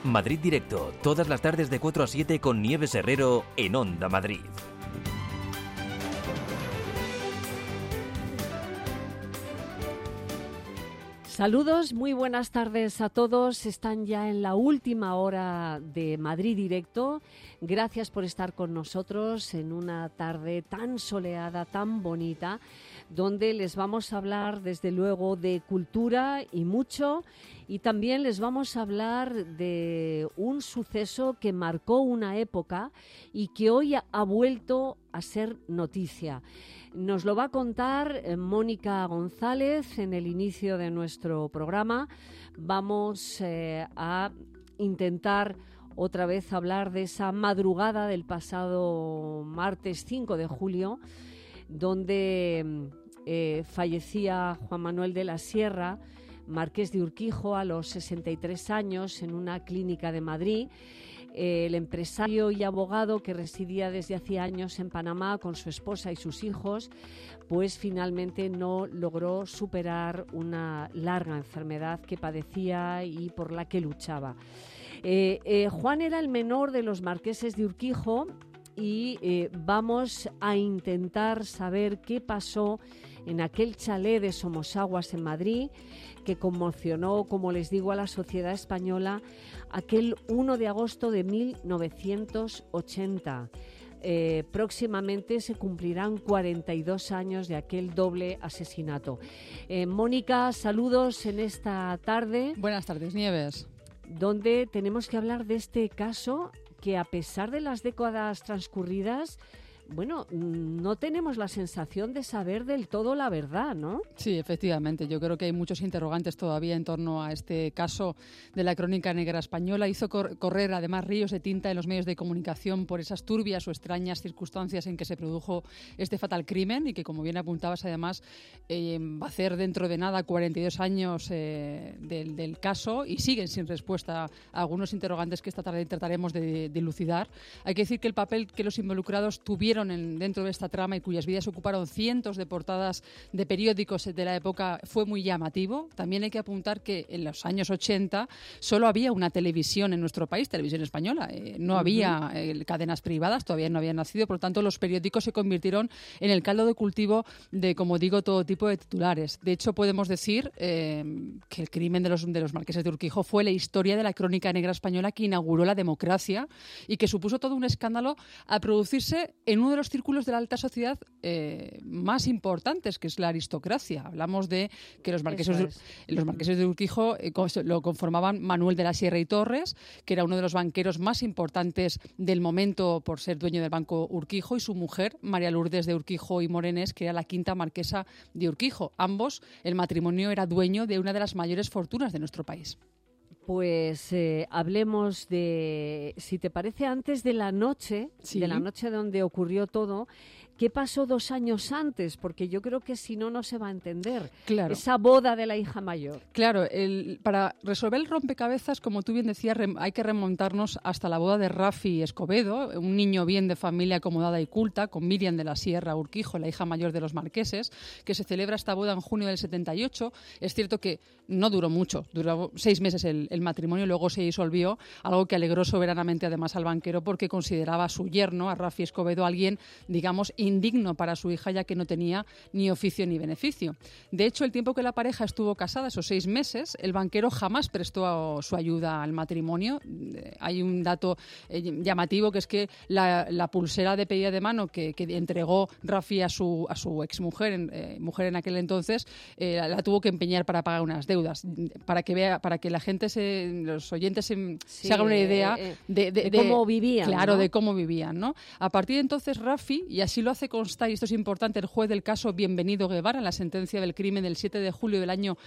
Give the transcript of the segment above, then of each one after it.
Madrid Directo, todas las tardes de 4 a 7 con Nieves Herrero en Onda Madrid. Saludos, muy buenas tardes a todos. Están ya en la última hora de Madrid Directo. Gracias por estar con nosotros en una tarde tan soleada, tan bonita, donde les vamos a hablar desde luego de cultura y mucho, y también les vamos a hablar de un suceso que marcó una época y que hoy ha vuelto a ser noticia. Nos lo va a contar Mónica González en el inicio de nuestro programa. Vamos a intentar otra vez hablar de esa madrugada del pasado martes 5 de julio, donde fallecía Juan Manuel de la Sierra, marqués de Urquijo, a los 63 años en una clínica de Madrid. El empresario y abogado que residía desde hacía años en Panamá con su esposa y sus hijos, pues finalmente no logró superar una larga enfermedad que padecía y por la que luchaba. Juan era el menor de los marqueses de Urquijo y vamos a intentar saber qué pasó en aquel chalet de Somosaguas en Madrid, que conmocionó, como les digo, a la sociedad española aquel 1 de agosto de 1980. Próximamente se cumplirán 42 años de aquel doble asesinato. Mónica, saludos en esta tarde. Buenas tardes, Nieves. Donde tenemos que hablar de este caso que, a pesar de las décadas transcurridas, bueno, no tenemos la sensación de saber del todo la verdad, ¿no? Sí, efectivamente. Yo creo que hay muchos interrogantes todavía en torno a este caso de la crónica negra española. Hizo correr además ríos de tinta en los medios de comunicación por esas turbias o extrañas circunstancias en que se produjo este fatal crimen y que, como bien apuntabas, además va a hacer dentro de nada 42 años del caso, y siguen sin respuesta a algunos interrogantes que esta tarde trataremos de dilucidar. Hay que decir que el papel que los involucrados tuvieron dentro de esta trama y cuyas vidas ocuparon cientos de portadas de periódicos de la época fue muy llamativo. También hay que apuntar que en los años 80 solo había una televisión en nuestro país, televisión española. No había cadenas privadas, todavía no habían nacido, por lo tanto los periódicos se convirtieron en el caldo de cultivo de, como digo, todo tipo de titulares. De hecho, podemos decir que el crimen de los marqueses de Urquijo fue la historia de la crónica negra española que inauguró la democracia y que supuso todo un escándalo a producirse en uno de los círculos de la alta sociedad más importantes, que es la aristocracia. Hablamos de que los marqueses de Urquijo lo conformaban Manuel de la Sierra y Torres, que era uno de los banqueros más importantes del momento por ser dueño del Banco Urquijo, y su mujer, María Lourdes de Urquijo y Morenés, que era la quinta marquesa de Urquijo. Ambos, el matrimonio era dueño de una de las mayores fortunas de nuestro país. Pues hablemos de, si te parece, antes de la noche, sí, de la noche donde ocurrió todo. ¿Qué pasó 2 años antes? Porque yo creo que si no, no se va a entender. Claro. Esa boda de la hija mayor. Claro, para resolver el rompecabezas, como tú bien decías, hay que remontarnos hasta la boda de Rafi Escobedo, un niño bien de familia acomodada y culta, con Miriam de la Sierra Urquijo, la hija mayor de los marqueses, que se celebra esta boda en junio del 78. Es cierto que no duró mucho, duró 6 meses el matrimonio, luego se disolvió, algo que alegró soberanamente además al banquero, porque consideraba a su yerno, a Rafi Escobedo, alguien, digamos, indigno para su hija, ya que no tenía ni oficio ni beneficio. De hecho, el tiempo que la pareja estuvo casada, esos 6 meses, el banquero jamás prestó su ayuda al matrimonio. Hay un dato llamativo, que es que la pulsera de pedida de mano que entregó Rafi a su exmujer, mujer en aquel entonces, la tuvo que empeñar para pagar unas deudas, para que la gente, los oyentes se hagan una idea de cómo vivían. Claro, ¿no? de cómo vivían, ¿no? A partir de entonces, Rafi, y así lo hace constar, y esto es importante, el juez del caso Bienvenido Guevara, en la sentencia del crimen del 7 de julio del año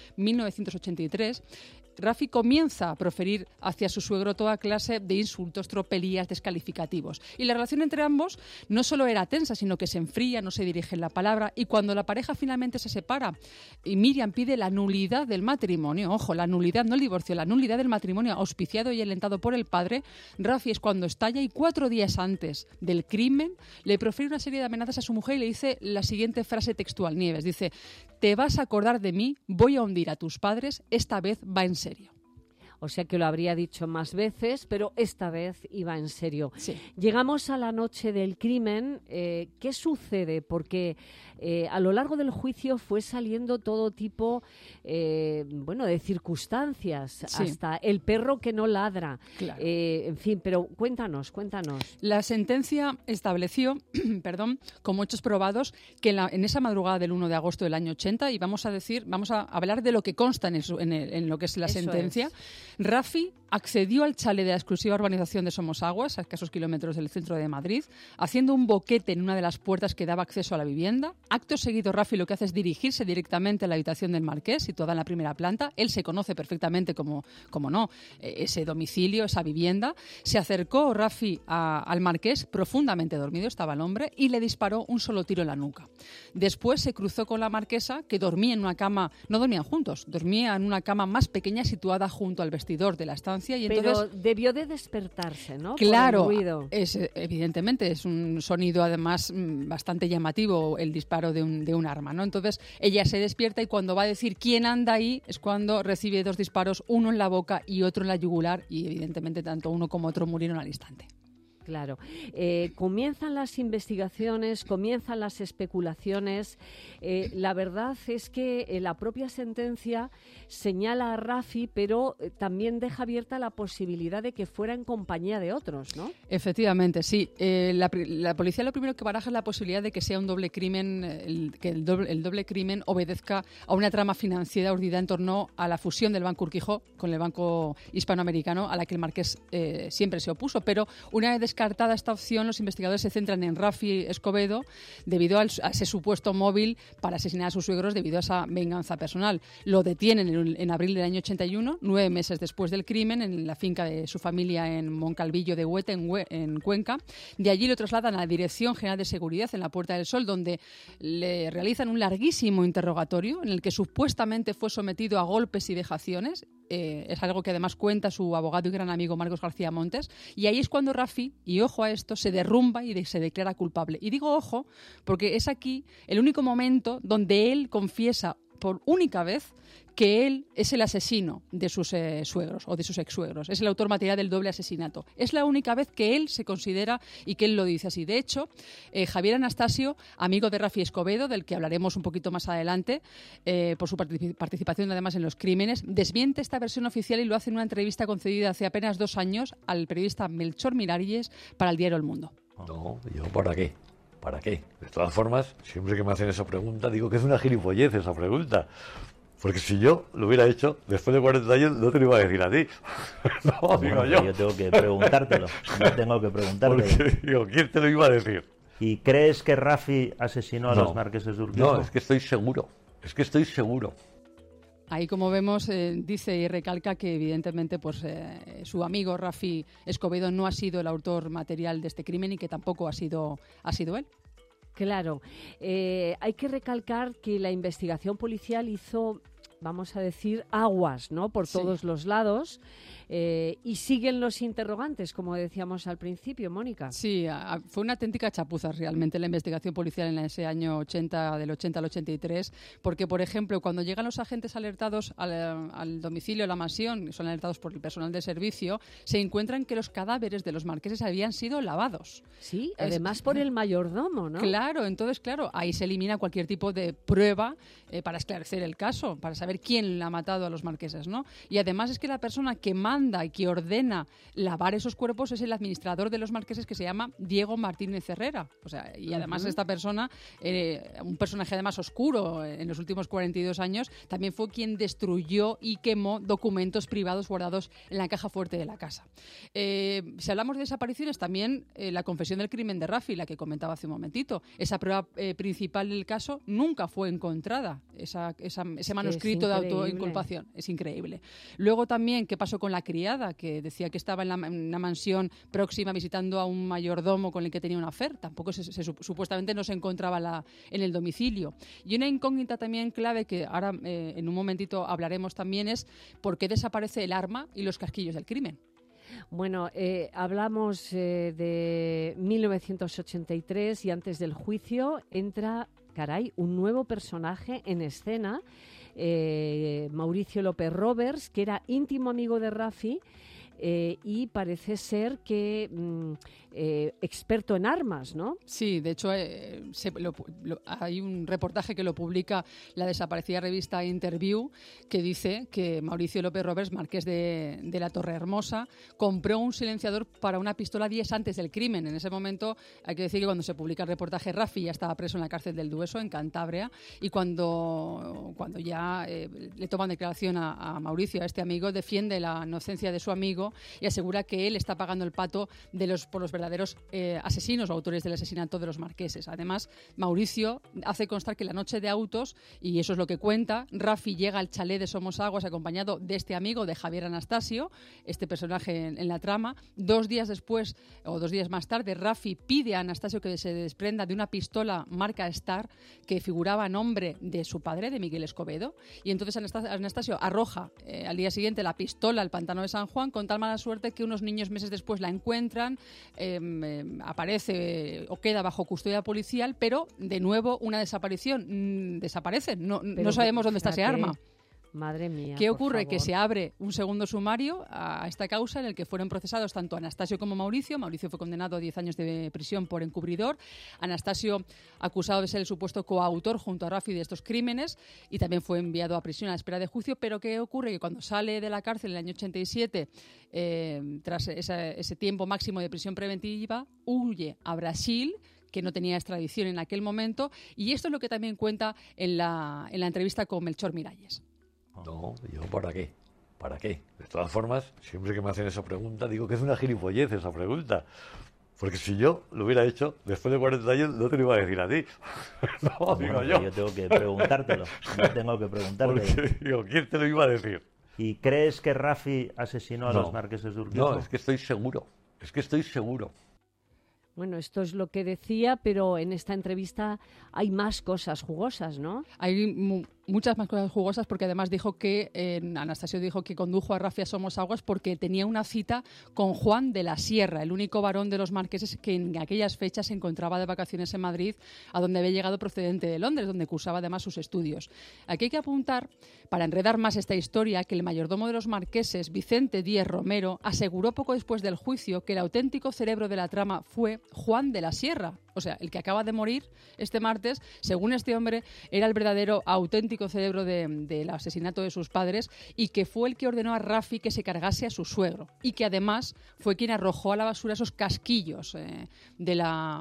1983, Rafi comienza a proferir hacia su suegro toda clase de insultos, tropelías, descalificativos. Y la relación entre ambos no solo era tensa, sino que se enfría, no se dirigen la palabra, y cuando la pareja finalmente se separa y Miriam pide la nulidad del matrimonio, ojo, la nulidad, no el divorcio, la nulidad del matrimonio auspiciado y alentado por el padre, Rafi es cuando estalla, y 4 días antes del crimen le profiere una serie de amenazas a su mujer y le dice la siguiente frase textual, Nieves, dice: te vas a acordar de mí, voy a hundir a tus padres, esta vez va en serio. O sea que lo habría dicho más veces, pero esta vez iba en serio. Sí. Llegamos a la noche del crimen. ¿Qué sucede? Porque a lo largo del juicio fue saliendo todo tipo de circunstancias, Sí. hasta el perro que no ladra. Claro. En fin, pero cuéntanos. La sentencia estableció, como hechos probados, que en esa madrugada del 1 de agosto del año 80, y vamos a hablar de lo que consta en lo que es la Eso sentencia, es. Rafi accedió al chalet de la exclusiva urbanización de Somosaguas, a escasos kilómetros del centro de Madrid, haciendo un boquete en una de las puertas que daba acceso a la vivienda. Acto seguido, Rafi lo que hace es dirigirse directamente a la habitación del marqués, situada en la primera planta. Él se conoce perfectamente ese domicilio, esa vivienda. Se acercó Rafi al marqués, profundamente dormido estaba el hombre, y le disparó un solo tiro en la nuca. Después se cruzó con la marquesa, que dormía en una cama, no dormían juntos, dormía en una cama más pequeña situada junto al vestidor de la estancia. Y entonces, pero debió de despertarse, ¿no? Claro, por el ruido. evidentemente es un sonido además bastante llamativo, el disparo de un arma, ¿no? Entonces ella se despierta y cuando va a decir quién anda ahí es cuando recibe 2 disparos, uno en la boca y otro en la yugular, y evidentemente tanto uno como otro murieron al instante. Claro. Comienzan las investigaciones, comienzan las especulaciones. La verdad es que la propia sentencia señala a Rafi, pero también deja abierta la posibilidad de que fuera en compañía de otros, ¿no? Efectivamente, sí. La policía lo primero que baraja es la posibilidad de que sea un doble crimen, que el doble crimen obedezca a una trama financiera urdida en torno a la fusión del Banco Urquijo con el Banco Hispanoamericano, a la que el marqués siempre se opuso. Pero una vez descartada esta opción, los investigadores se centran en Rafi Escobedo debido a ese supuesto móvil para asesinar a sus suegros debido a esa venganza personal. Lo detienen en abril del año 81, 9 meses después del crimen, en la finca de su familia en Moncalvillo de Huete, en Cuenca. De allí lo trasladan a la Dirección General de Seguridad en la Puerta del Sol, donde le realizan un larguísimo interrogatorio en el que supuestamente fue sometido a golpes y vejaciones. Es algo que además cuenta su abogado y gran amigo Marcos García Montes, y ahí es cuando Rafi, y ojo a esto, se derrumba y se declara culpable. Y digo ojo porque es aquí el único momento donde él confiesa por única vez que él es el asesino de sus suegros o de sus ex-suegros. Es el autor material del doble asesinato. Es la única vez que él se considera y que él lo dice así. De hecho, Javier Anastasio, amigo de Rafi Escobedo, del que hablaremos un poquito más adelante, por su participación además en los crímenes, desmiente esta versión oficial y lo hace en una entrevista concedida hace apenas 2 años al periodista Melchor Miralles para el diario El Mundo. No, yo ¿para qué? ¿Para qué? De todas formas, siempre que me hacen esa pregunta, digo que es una gilipollez esa pregunta. Porque si yo lo hubiera hecho, después de 40 años, no te lo iba a decir a ti. No, digo yo. Yo tengo que preguntártelo. Porque, digo, ¿quién te lo iba a decir? ¿Y crees que Rafi asesinó a los marqueses de Urquijo? No, es que estoy seguro. Ahí, como vemos, dice y recalca que evidentemente su amigo Rafi Escobedo no ha sido el autor material de este crimen y que tampoco ha sido él. Claro. Hay que recalcar que la investigación policial hizo, vamos a decir, aguas, ¿no? Por todos los lados. Y siguen los interrogantes, como decíamos al principio, Mónica. Sí, fue una auténtica chapuza realmente la investigación policial en ese año 80, del 80 al 83, porque, por ejemplo, cuando llegan los agentes alertados al domicilio, a la mansión, son alertados por el personal de servicio, se encuentran que los cadáveres de los marqueses habían sido lavados. Sí, además por el mayordomo, ¿no? Claro, entonces, ahí se elimina cualquier tipo de prueba para esclarecer el caso, para saber quién ha matado a los marqueses, ¿no? Y además es que la persona que manda y que ordena lavar esos cuerpos es el administrador de los marqueses, que se llama Diego Martínez Herrera. O sea, y además esta persona, un personaje además oscuro en los últimos 42 años, también fue quien destruyó y quemó documentos privados guardados en la caja fuerte de la casa. Si hablamos de desapariciones, también la confesión del crimen de Rafi, la que comentaba hace un momentito. Esa prueba principal del caso nunca fue encontrada, ese manuscrito de autoinculpación. Es increíble. Luego también, ¿qué pasó con la criada, que decía que estaba en una mansión próxima visitando a un mayordomo con el que tenía un affair? Tampoco supuestamente no se encontraba en el domicilio. Y una incógnita también clave, que ahora en un momentito hablaremos también, es por qué desaparece el arma y los casquillos del crimen. Bueno, hablamos de 1983 y antes del juicio entra, un nuevo personaje en escena Mauricio López Roberts, que era íntimo amigo de Rafi, y parece ser que experto en armas, ¿no? Sí, de hecho hay un reportaje que lo publica la desaparecida revista Interview, que dice que Mauricio López Roberts, marqués de la Torrehermosa, compró un silenciador para una pistola días antes del crimen. En ese momento hay que decir que cuando se publica el reportaje, Rafi ya estaba preso en la cárcel del Dueso, en Cantabria, y cuando ya le toman declaración a Mauricio, a este amigo, defiende la inocencia de su amigo y asegura que él está pagando el pato por los verdaderos asesinos o autores del asesinato de los marqueses. Además, Mauricio hace constar que la noche de autos, y eso es lo que cuenta, Rafi llega al chalet de Somosaguas acompañado de este amigo, de Javier Anastasio, este personaje en la trama. 2 días después, o 2 días más tarde, Rafi pide a Anastasio que se desprenda de una pistola marca Star que figuraba a nombre de su padre, de Miguel Escobedo, y entonces Anastasio arroja al día siguiente la pistola al pantano de San Juan, con tal mala suerte que unos niños meses después la encuentran, aparece o queda bajo custodia policial, pero de nuevo una desaparición. Desaparecen, no sabemos dónde está ese arma. Madre mía. ¿Qué ocurre? Que se abre un segundo sumario a esta causa en el que fueron procesados tanto Anastasio como Mauricio. Mauricio fue condenado a 10 años de prisión por encubridor. Anastasio, acusado de ser el supuesto coautor junto a Rafi de estos crímenes, y también fue enviado a prisión a la espera de juicio. Pero ¿qué ocurre? Que cuando sale de la cárcel en el año 87, tras ese tiempo máximo de prisión preventiva, huye a Brasil, que no tenía extradición en aquel momento, y esto es lo que también cuenta en la entrevista con Melchor Miralles. No, yo ¿para qué? ¿Para qué? De todas formas, siempre que me hacen esa pregunta, digo que es una gilipollez esa pregunta. Porque si yo lo hubiera hecho, después de 40 años, no te lo iba a decir a ti. No, digo yo. Yo tengo que preguntártelo. Porque, digo, ¿quién te lo iba a decir? ¿Y crees que Rafi asesinó a los marqueses de Urquijo? No, es que estoy seguro. Bueno, esto es lo que decía, pero en esta entrevista hay más cosas jugosas, ¿no? Hay muchas más cosas jugosas, porque además dijo que Anastasio dijo que condujo a Rafi a Somosaguas porque tenía una cita con Juan de la Sierra, el único varón de los marqueses que en aquellas fechas se encontraba de vacaciones en Madrid, a donde había llegado procedente de Londres, donde cursaba además sus estudios. Aquí hay que apuntar, para enredar más esta historia, que el mayordomo de los marqueses, Vicente Díez Romero, aseguró poco después del juicio que el auténtico cerebro de la trama fue Juan de la Sierra. O sea, el que acaba de morir este martes, según este hombre, era el verdadero auténtico cerebro del asesinato de sus padres, y que fue el que ordenó a Rafi que se cargase a su suegro, y que además fue quien arrojó a la basura esos casquillos de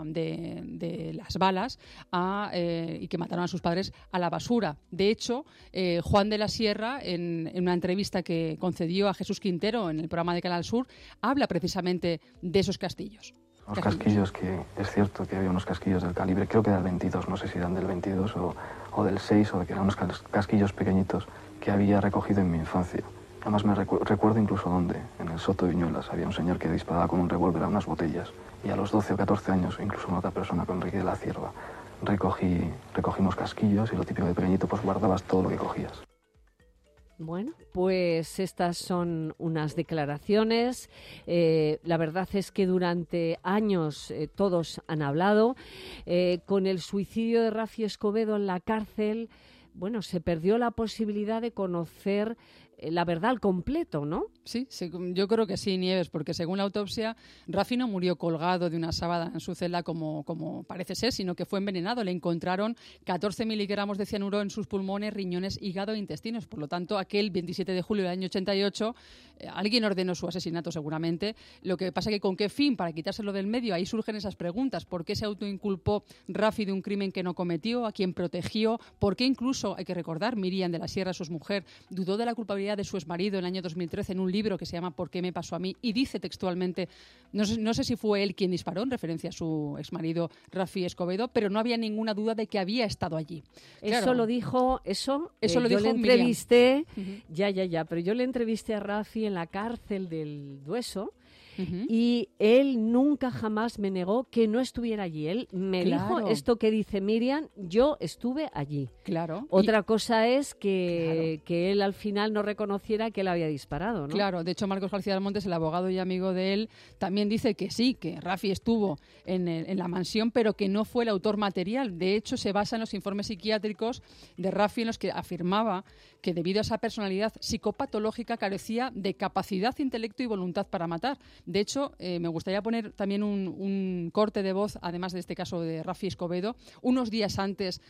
las balas y que mataron a sus padres a la basura. De hecho, Juan de la Sierra, en una entrevista que concedió a Jesús Quintero en el programa de Canal Sur, habla precisamente de esos castillos. Los casquillos, que es cierto que había unos casquillos del calibre, creo que del 22, no sé si eran del 22 o del 6, o de que eran unos casquillos pequeñitos que había recogido en mi infancia. Además me recuerdo incluso dónde, en el Soto de Viñuelas, había un señor que disparaba con un revólver a unas botellas, y a los 12 o 14 años, incluso una otra persona con Enrique de la Cierva, recogimos casquillos, y lo típico de pequeñito, pues guardabas todo lo que cogías. Bueno, pues estas son unas declaraciones. La verdad es que durante años todos han hablado. Con el suicidio de Rafi Escobedo en la cárcel, bueno, se perdió la posibilidad de conocer la verdad al completo, ¿no? Sí, yo creo que sí, Nieves, porque según la autopsia, Rafi no murió colgado de una sábana en su celda como parece ser, sino que fue envenenado. Le encontraron 14 miligramos de cianuro en sus pulmones, riñones, hígado e intestinos. Por lo tanto, aquel 27 de julio del año 88, alguien ordenó su asesinato seguramente. Lo que pasa es que ¿con qué fin? Para quitárselo del medio. Ahí surgen esas preguntas. ¿Por qué se autoinculpó Rafi de un crimen que no cometió? ¿A quién protegió? ¿Por qué incluso, hay que recordar, Miriam de la Sierra, su exmujer, dudó de la culpabilidad de su exmarido en el año 2013 en un libro que se llama ¿Por qué me pasó a mí? Y dice textualmente, no sé si fue él quien disparó, en referencia a su exmarido Rafi Escobedo, pero no había ninguna duda de que había estado allí. Eso claro, lo dijo, lo yo dijo le entrevisté, Miriam. ya, pero yo le entrevisté a Rafi en la cárcel del Dueso, y él nunca jamás me negó que no estuviera allí. Él me dijo esto que dice Miriam, yo estuve allí. Claro. Otra cosa es que él al final no reconociera que él había disparado, ¿no? Claro, de hecho Marcos García del Montes, el abogado y amigo de él, también dice que sí, que Rafi estuvo en la mansión, pero que no fue el autor material. De hecho, se basa en los informes psiquiátricos de Rafi en los que afirmaba que debido a esa personalidad psicopatológica carecía de capacidad, intelecto y voluntad para matar. De hecho, me gustaría poner también un corte de voz, además de este caso de Rafi Escobedo, unos días antes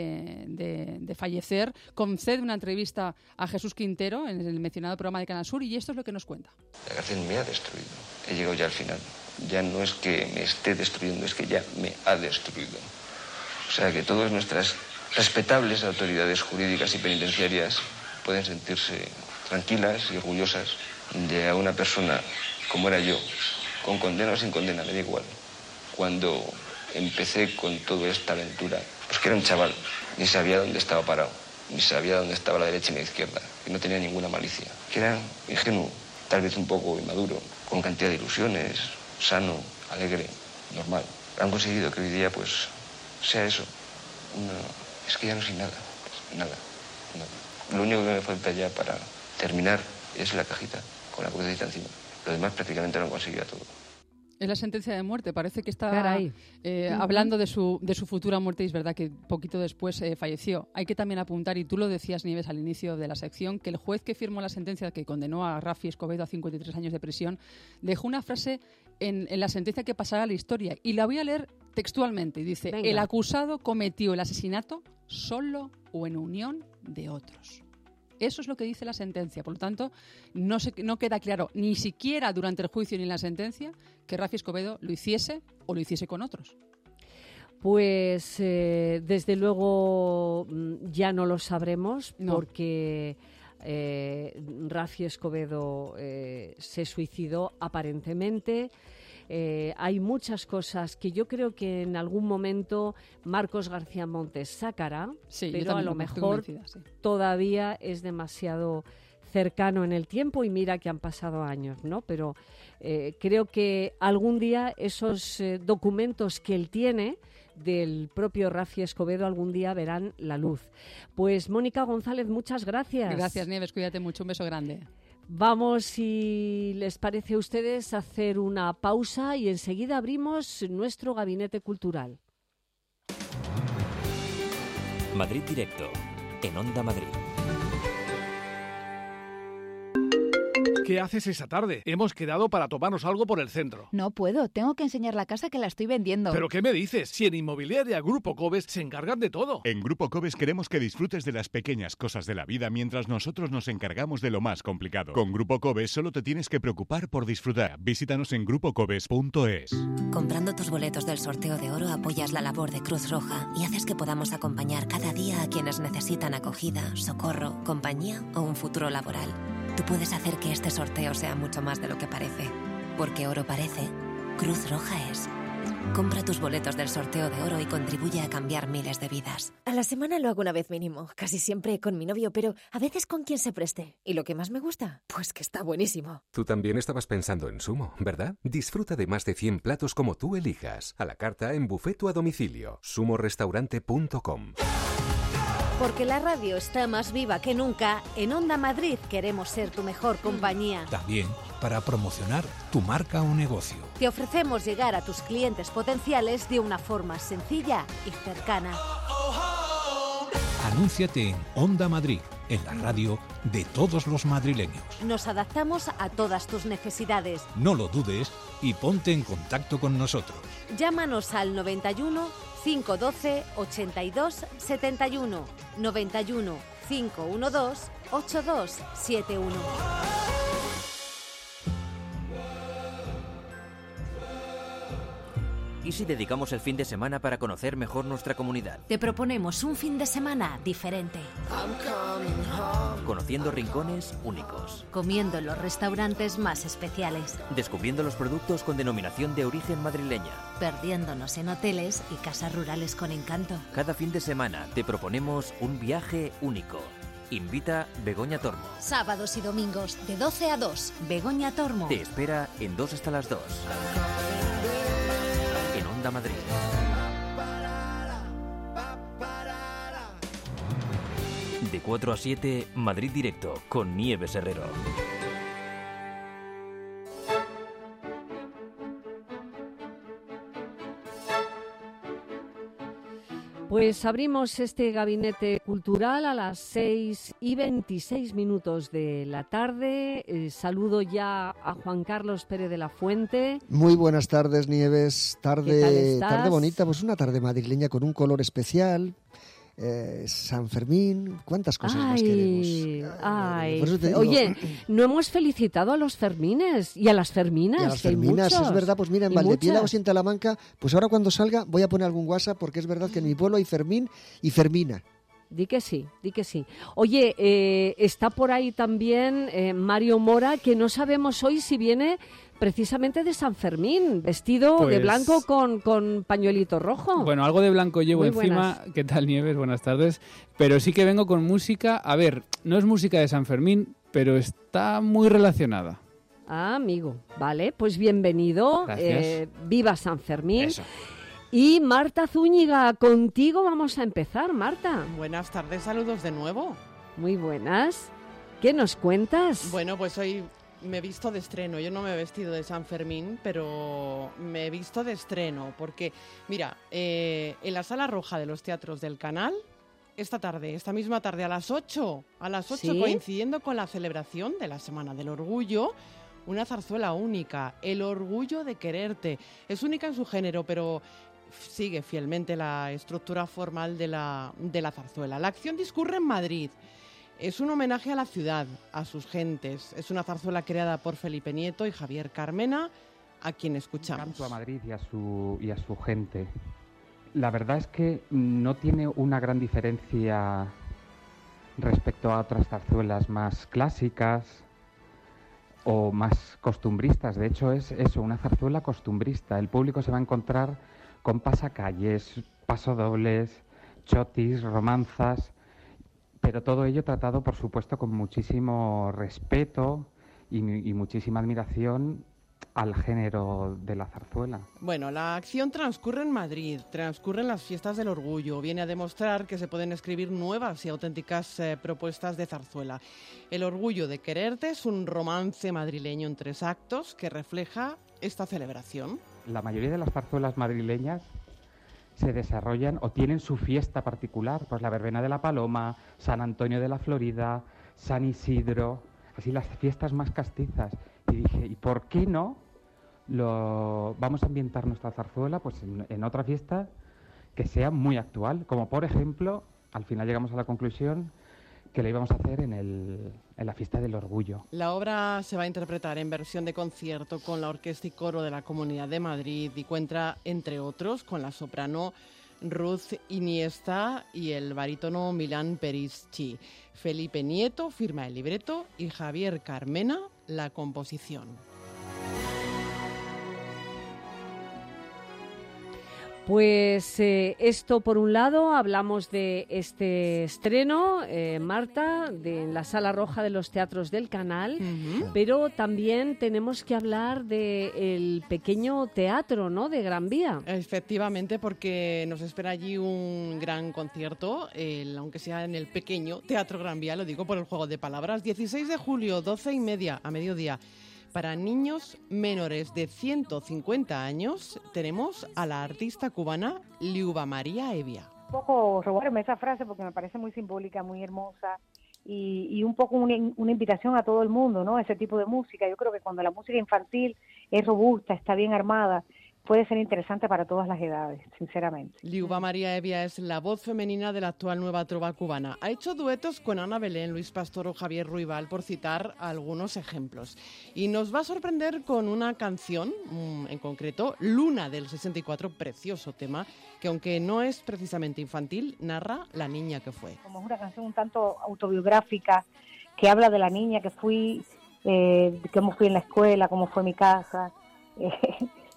de fallecer, concede una entrevista a Jesús Quintero en el mencionado programa de Canal Sur y esto es lo que nos cuenta. La cárcel me ha destruido. He llegado ya al final. Ya no es que me esté destruyendo, es que ya me ha destruido. O sea que todas nuestras respetables autoridades jurídicas y penitenciarias pueden sentirse tranquilas y orgullosas de a una persona como era yo, con condena o sin condena, me da igual. Cuando empecé con toda esta aventura, pues que era un chaval, ni sabía dónde estaba parado, ni sabía dónde estaba la derecha ni la izquierda, que no tenía ninguna malicia, que era ingenuo, tal vez un poco inmaduro, con cantidad de ilusiones, sano, alegre, normal. Han conseguido que hoy día pues sea eso. Es que ya no soy nada. Lo único que me falta ya para terminar es la cajita con la crucecita encima. Lo demás prácticamente lo han conseguido todo. Es la sentencia de muerte. Parece que está hablando de su futura muerte y es verdad que poquito después falleció. Hay que también apuntar, y tú lo decías, Nieves, al inicio de la sección, que el juez que firmó la sentencia que condenó a Rafi Escobedo a 53 años de prisión dejó una frase en la sentencia que pasará a la historia. Y la voy a leer textualmente. Dice, venga. El acusado cometió el asesinato solo o en unión de otros. Eso es lo que dice la sentencia. Por lo tanto, no queda claro, ni siquiera durante el juicio ni en la sentencia, que Rafi Escobedo lo hiciese o lo hiciese con otros. Pues desde luego ya no lo sabremos porque Rafi Escobedo se suicidó aparentemente. Hay muchas cosas que yo creo que en algún momento Marcos García Montes sacará, pero a lo mejor todavía es demasiado cercano en el tiempo y mira que han pasado años, ¿no? Pero creo que algún día esos documentos que él tiene del propio Rafi Escobedo algún día verán la luz. Pues Mónica González, muchas gracias. Gracias, Nieves, cuídate mucho, un beso grande. Vamos, si les parece a ustedes, a hacer una pausa y enseguida abrimos nuestro gabinete cultural. Madrid Directo, en Onda Madrid. ¿Qué haces esa tarde? Hemos quedado para tomarnos algo por el centro. No puedo, tengo que enseñar la casa que la estoy vendiendo. ¿Pero qué me dices? Si en Inmobiliaria Grupo Cobes se encargan de todo. En Grupo Cobes queremos que disfrutes de las pequeñas cosas de la vida mientras nosotros nos encargamos de lo más complicado. Con Grupo Cobes solo te tienes que preocupar por disfrutar. Visítanos en grupocobes.es. Comprando tus boletos del sorteo de oro apoyas la labor de Cruz Roja y haces que podamos acompañar cada día a quienes necesitan acogida, socorro, compañía o un futuro laboral. Tú puedes hacer que este sorteo sea mucho más de lo que parece. Porque oro parece, Cruz Roja es. Compra tus boletos del sorteo de oro y contribuye a cambiar miles de vidas. A la semana lo hago una vez mínimo, casi siempre con mi novio, pero a veces con quien se preste. ¿Y lo que más me gusta? Pues que está buenísimo. Tú también estabas pensando en Sumo, ¿verdad? Disfruta de más de 100 platos como tú elijas. A la carta, en buffet o a domicilio. sumorestaurante.com. Porque la radio está más viva que nunca, en Onda Madrid queremos ser tu mejor compañía. También para promocionar tu marca o negocio. Te ofrecemos llegar a tus clientes potenciales de una forma sencilla y cercana. Anúnciate en Onda Madrid, en la radio de todos los madrileños. Nos adaptamos a todas tus necesidades. No lo dudes y ponte en contacto con nosotros. Llámanos al 91 512 82 71 91 512 8271. ¿Y si dedicamos el fin de semana para conocer mejor nuestra comunidad? Te proponemos un fin de semana diferente. Conociendo rincones únicos. Comiendo en los restaurantes más especiales. Descubriendo los productos con denominación de origen madrileña. Perdiéndonos en hoteles y casas rurales con encanto. Cada fin de semana te proponemos un viaje único. Invita Begoña Tormo. Sábados y domingos de 12 a 2. Begoña Tormo. Te espera en 2 hasta las 2. En Onda Madrid. De 4 a 7, Madrid Directo, con Nieves Herrero. Pues abrimos este gabinete cultural a las 6:26 de la tarde. Saludo ya a Juan Carlos Pérez de la Fuente. Muy buenas tardes, Nieves. ¿Qué tal estás? Tarde bonita, pues una tarde madrileña con un color especial. San Fermín, cuántas cosas más queremos. Por eso te digo, oye, no hemos felicitado a los Fermines y a las Ferminas. Y a las Ferminas, es verdad, pues mira, en Valdepiélagos y en Talamanca, pues ahora cuando salga voy a poner algún WhatsApp porque es verdad que en mi pueblo hay Fermín y Fermina. Di que sí, di que sí. Oye, está por ahí también Mario Mora, que no sabemos hoy si viene precisamente de San Fermín, vestido de blanco con pañuelito rojo. Bueno, algo de blanco llevo encima. ¿Qué tal, Nieves? Buenas tardes. Pero sí que vengo con música. A ver, no es música de San Fermín, pero está muy relacionada. Ah, amigo. Vale, pues bienvenido. Viva San Fermín. Eso. Y Marta Zúñiga, contigo vamos a empezar, Marta. Buenas tardes, saludos de nuevo. Muy buenas. ¿Qué nos cuentas? Bueno, pues hoy me he visto de estreno. Yo no me he vestido de San Fermín, pero me he visto de estreno. Porque, mira, en la Sala Roja de los Teatros del Canal, esta misma tarde, a las 8, ¿Sí? Coincidiendo con la celebración de la Semana del Orgullo, una zarzuela única, El Orgullo de Quererte. Es única en su género, pero sigue fielmente la estructura formal de la zarzuela. La acción discurre en Madrid. Es un homenaje a la ciudad, a sus gentes. Es una zarzuela creada por Felipe Nieto y Javier Carmena, a quien escuchamos. Canto a Madrid y a su gente. La verdad es que no tiene una gran diferencia respecto a otras zarzuelas más clásicas o más costumbristas. De hecho, es eso, una zarzuela costumbrista. El público se va a encontrar con pasacalles, pasodobles, chotis, romanzas, pero todo ello tratado, por supuesto, con muchísimo respeto y muchísima admiración al género de la zarzuela. Bueno, la acción transcurre en Madrid, transcurre en las fiestas del orgullo. Viene a demostrar que se pueden escribir nuevas y auténticas propuestas de zarzuela. El Orgullo de Quererte es un romance madrileño en 3 actos que refleja esta celebración. La mayoría de las zarzuelas madrileñas se desarrollan o tienen su fiesta particular, pues la Verbena de la Paloma, San Antonio de la Florida, San Isidro, así las fiestas más castizas. Y dije, ¿y por qué no vamos a ambientar nuestra zarzuela pues en otra fiesta que sea muy actual? Como por ejemplo, al final llegamos a la conclusión que la íbamos a hacer en la fiesta del Orgullo. La obra se va a interpretar en versión de concierto con la Orquesta y Coro de la Comunidad de Madrid y cuenta, entre otros, con la soprano Ruth Iniesta y el barítono Milán Perischi. Felipe Nieto firma el libreto y Javier Carmena la composición. Pues esto por un lado, hablamos de este estreno, Marta, de la Sala Roja de los Teatros del Canal, pero también tenemos que hablar del pequeño teatro, ¿no?, de Gran Vía. Efectivamente, porque nos espera allí un gran concierto, aunque sea en el pequeño Teatro Gran Vía, lo digo por el juego de palabras, 16 de julio, 12:30 a mediodía. Para niños menores de 150 años tenemos a la artista cubana Liuba María Evia. Un poco robarme esa frase porque me parece muy simbólica, muy hermosa y un poco una invitación a todo el mundo, ¿no? Ese tipo de música. Yo creo que cuando la música infantil es robusta, está bien armada, puede ser interesante para todas las edades, sinceramente. Liuba María Evia es la voz femenina de la actual nueva trova cubana. Ha hecho duetos con Ana Belén, Luis Pastor o Javier Ruibal, por citar algunos ejemplos. Y nos va a sorprender con una canción, en concreto, Luna del 64, precioso tema, que aunque no es precisamente infantil, narra la niña que fue. Como es una canción un tanto autobiográfica, que habla de la niña que fui, cómo fui en la escuela, cómo fue mi casa,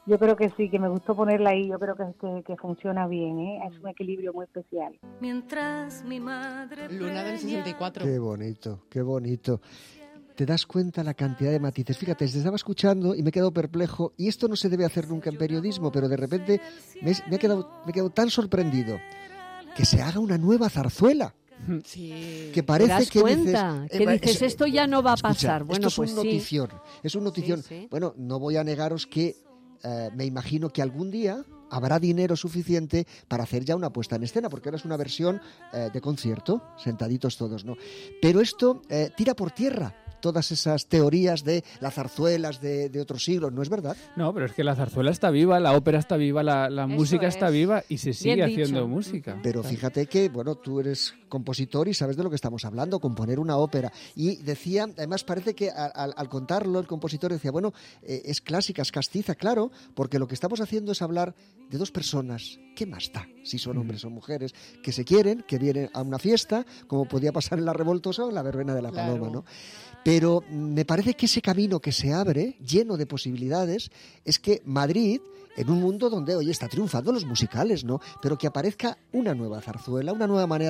yo creo que sí, que me gustó ponerla ahí, yo creo que funciona bien, ¿eh? Es un equilibrio muy especial. Mientras mi madre Luna del 64. Qué bonito, qué bonito. Te das cuenta la cantidad de matices. Fíjate, te estaba escuchando y me he quedado perplejo, y esto no se debe hacer nunca en periodismo, pero de repente me he quedado tan sorprendido que se haga una nueva zarzuela. Sí. Que parece ¿Te das que cuenta? dices, que dices, esto ya no va a pasar. Bueno, esto es pues un notición, sí. Es un notición. Sí, sí. Bueno, no voy a negaros que me imagino que algún día habrá dinero suficiente para hacer ya una puesta en escena, porque ahora es una versión de concierto, sentaditos todos, ¿no? Pero esto tira por tierra todas esas teorías de las zarzuelas de otros siglos, ¿no es verdad? No, pero es que la zarzuela está viva, la ópera está viva, la música está viva y se sigue haciendo música. Pero fíjate que, bueno, tú eres compositor y sabes de lo que estamos hablando, componer una ópera. Y decía, además parece que al contarlo el compositor decía, bueno, es clásica, es castiza, claro, porque lo que estamos haciendo es hablar de dos personas, ¿qué más da? Si son hombres o mujeres, que se quieren, que vienen a una fiesta, como podía pasar en la Revoltosa o en la Verbena de la Paloma, ¿no? Pero me parece que ese camino que se abre, lleno de posibilidades, es que Madrid, en un mundo donde hoy está triunfando los musicales, ¿no? Pero que aparezca una nueva zarzuela, una nueva manera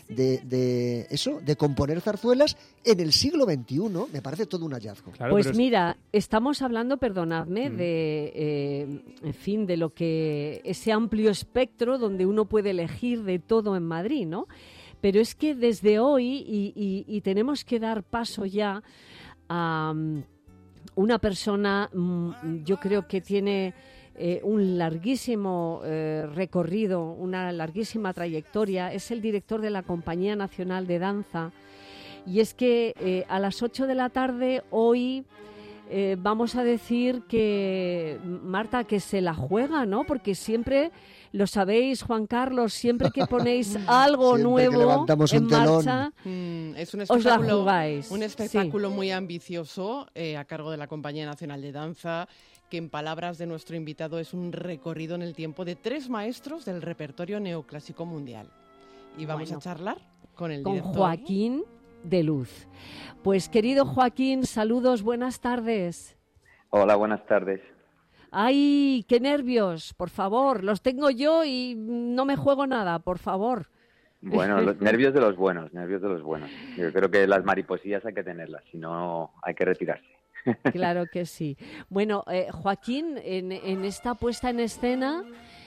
de componer zarzuelas en el siglo XXI, me parece todo un hallazgo. Claro, pues mira, estamos hablando, perdonadme, en fin, de lo que ese amplio espectro donde uno puede elegir de todo en Madrid, ¿no? Pero es que desde hoy, y tenemos que dar paso ya a una persona, yo creo que tiene un larguísimo recorrido, una larguísima trayectoria, es el director de la Compañía Nacional de Danza, y es que a las 8 de la tarde hoy vamos a decir que, Marta, que se la juega, ¿no? Porque siempre... Lo sabéis, Juan Carlos, siempre que ponéis algo nuevo en marcha, es un os la jugáis. Un espectáculo muy ambicioso a cargo de la Compañía Nacional de Danza, que en palabras de nuestro invitado es un recorrido en el tiempo de 3 maestros del repertorio neoclásico mundial. Y vamos a charlar con el director. Con Joaquín de Luz. Pues querido Joaquín, saludos, buenas tardes. Hola, buenas tardes. ¡Ay, qué nervios! Por favor, los tengo yo y no me juego nada, por favor. Bueno, los nervios de los buenos, nervios de los buenos. Yo creo que las mariposillas hay que tenerlas, si no hay que retirarse. Claro que sí. Bueno, Joaquín, en esta puesta en escena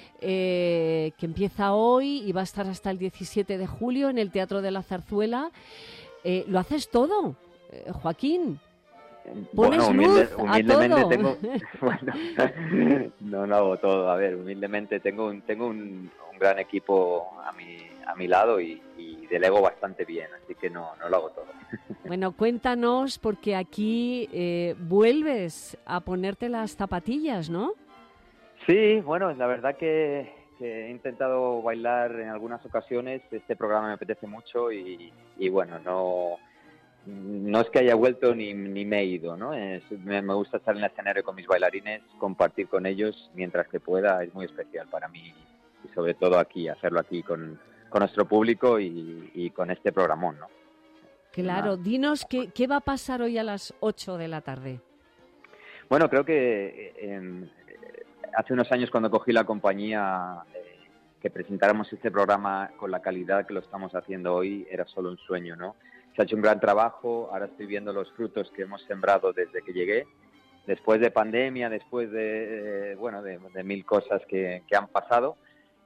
que empieza hoy y va a estar hasta el 17 de julio en el Teatro de la Zarzuela, ¿lo haces todo, Joaquíin? ¿Pones luz a todo? Tengo, bueno, no lo hago todo. A ver, humildemente tengo un gran equipo a mi lado y delego bastante bien, así que no lo hago todo. Bueno, cuéntanos, porque aquí vuelves a ponerte las zapatillas, ¿no? Sí, bueno, la verdad que he intentado bailar en algunas ocasiones. Este programa me apetece mucho y bueno, no es que haya vuelto ni me he ido, ¿no? Me gusta estar en el escenario con mis bailarines, compartir con ellos mientras que pueda, es muy especial para mí y sobre todo aquí, hacerlo aquí con nuestro público y con este programón, ¿no? Claro, dinos qué va a pasar hoy a las 8 de la tarde. Bueno, creo que hace unos años cuando cogí la compañía, que presentáramos este programa con la calidad que lo estamos haciendo hoy era solo un sueño, ¿no? Se ha hecho un gran trabajo, ahora estoy viendo los frutos que hemos sembrado desde que llegué, después de pandemia, después de 1000 cosas que han pasado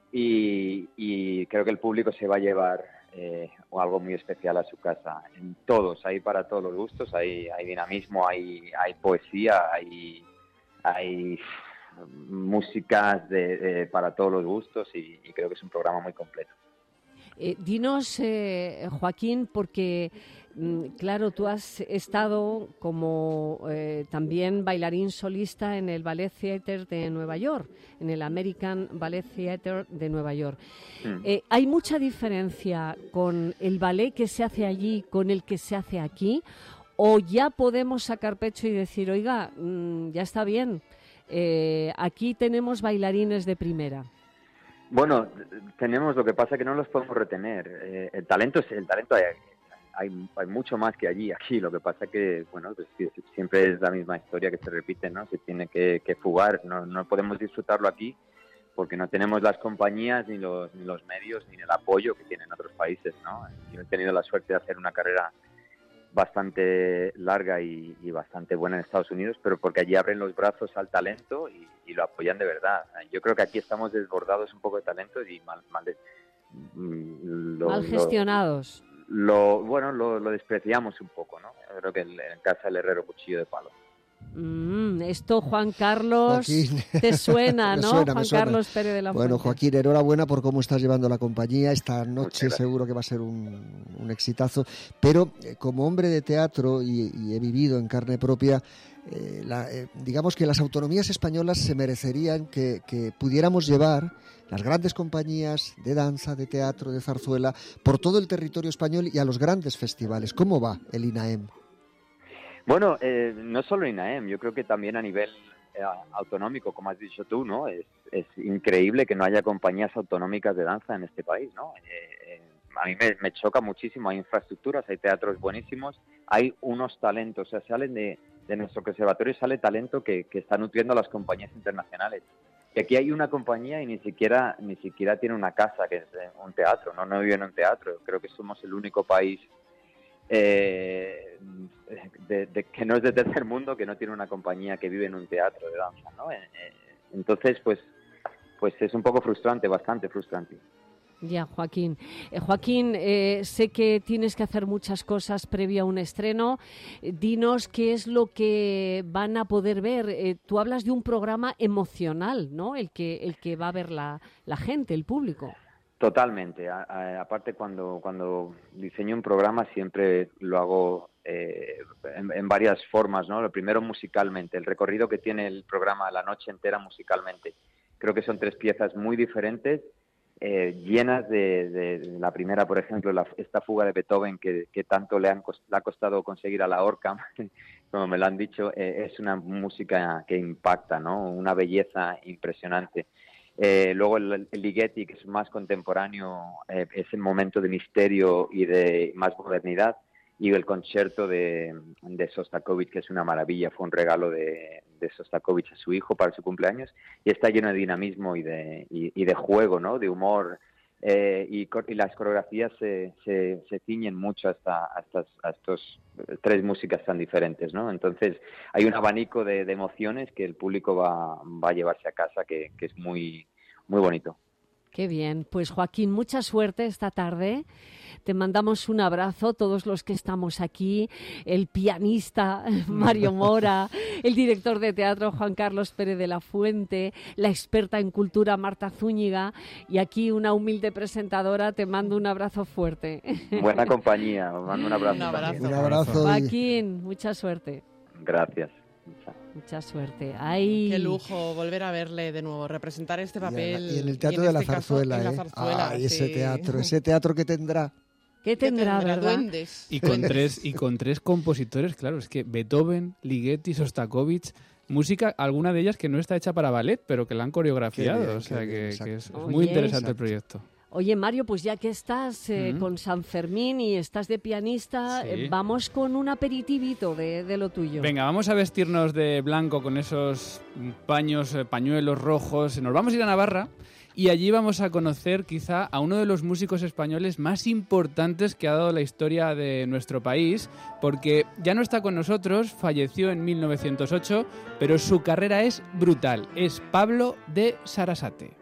y creo que el público se va a llevar algo muy especial a su casa. En todos, hay para todos los gustos, hay dinamismo, hay poesía, hay músicas para todos los gustos y creo que es un programa muy completo. Dinos, Joaquín, porque, claro, tú has estado como también bailarín solista en el Ballet Theatre de Nueva York, en el American Ballet Theatre de Nueva York. ¿Hay mucha diferencia con el ballet que se hace allí con el que se hace aquí? ¿O ya podemos sacar pecho y decir, oiga, ya está bien, aquí tenemos bailarines de primera? Bueno, tenemos, lo que pasa que no los podemos retener. El talento hay. hay mucho más que allí. Aquí lo que pasa que, bueno, pues siempre es la misma historia que se repite, ¿no? Se tiene que fugar. No podemos disfrutarlo aquí porque no tenemos las compañías ni los medios ni el apoyo que tienen otros países, ¿no? Yo he tenido la suerte de hacer una carrera bastante larga y bastante buena en Estados Unidos, pero porque allí abren los brazos al talento y lo apoyan de verdad. Yo creo que aquí estamos desbordados un poco de talento y mal gestionados. Lo despreciamos un poco, ¿no? Yo creo que en casa el herrero cuchillo de palo. Esto, Juan Carlos, Joaquín. te suena, ¿no? Me Juan suena. Carlos Pérez de la Fuente. Bueno, Joaquín, enhorabuena por cómo estás llevando la compañía. Esta noche seguro que va a ser un exitazo. Pero como hombre de teatro y he vivido en carne propia, digamos que las autonomías españolas se merecerían que pudiéramos llevar las grandes compañías de danza, de teatro, de zarzuela, por todo el territorio español y a los grandes festivales. ¿Cómo va el INAEM? Bueno, no solo INAEM, yo creo que también a nivel autonómico, como has dicho tú, ¿no? Es increíble que no haya compañías autonómicas de danza en este país, ¿no? A mí me choca muchísimo, hay infraestructuras, hay teatros buenísimos, hay unos talentos, o sea, salen de nuestro conservatorio, sale talento que está nutriendo a las compañías internacionales. Y aquí hay una compañía y ni siquiera tiene una casa, que es un teatro, no vive en un teatro. Creo que somos el único país que no es de tercer mundo, que no tiene una compañía que vive en un teatro de danza, ¿no? Entonces, pues es un poco frustrante, bastante frustrante. Ya, Joaquín. Joaquín, sé que tienes que hacer muchas cosas previo a un estreno. Dinos qué es lo que van a poder ver. Tú hablas de un programa emocional, ¿no? El que va a ver la gente, el público. Totalmente. Aparte, cuando diseño un programa siempre lo hago en varias formas, ¿no? Lo primero, musicalmente. El recorrido que tiene el programa la noche entera musicalmente. Creo que son 3 piezas muy diferentes, llenas de la primera, por ejemplo, esta fuga de Beethoven que tanto le ha costado conseguir a la Orca, como me lo han dicho, es una música que impacta, ¿no? Una belleza impresionante. Luego el Ligeti, que es más contemporáneo, es el momento de misterio y de más modernidad, y el concierto de Sostakovich, que es una maravilla, fue un regalo de Sostakovich a su hijo para su cumpleaños, y está lleno de dinamismo y de juego, ¿no? De humor, y las coreografías se ciñen mucho a estos 3 músicas tan diferentes, ¿no? Entonces hay un abanico de emociones que el público va a llevarse a casa, que es muy, muy bonito. Qué bien. Pues Joaquín, mucha suerte esta tarde. Te mandamos un abrazo, todos los que estamos aquí, el pianista Mario Mora, el director de teatro Juan Carlos Pérez de la Fuente, la experta en cultura Marta Zúñiga, y aquí una humilde presentadora. Te mando un abrazo fuerte. Buena compañía, os mando un abrazo. Un abrazo. Joaquín, mucha suerte. Gracias. Mucha suerte. Ay. Qué lujo volver a verle de nuevo, representar este papel. Y en el Teatro de la Zarzuela, caso, en la Zarzuela, Ay, ese teatro que tendrá. ¿Qué tendrá, verdad? Duendes. Y con tres compositores, claro, es que Beethoven, Ligeti, Sostakovich, música, alguna de ellas que no está hecha para ballet, pero que la han coreografiado, bien, o sea que es muy interesante el proyecto. Oye, Mario, pues ya que estás con San Fermín y estás de pianista, sí, vamos con un aperitivito de lo tuyo. Venga, vamos a vestirnos de blanco con esos pañuelos rojos. Nos vamos a ir a Navarra y allí vamos a conocer quizá a uno de los músicos españoles más importantes que ha dado la historia de nuestro país, porque ya no está con nosotros, falleció en 1908, pero su carrera es brutal. Es Pablo de Sarasate.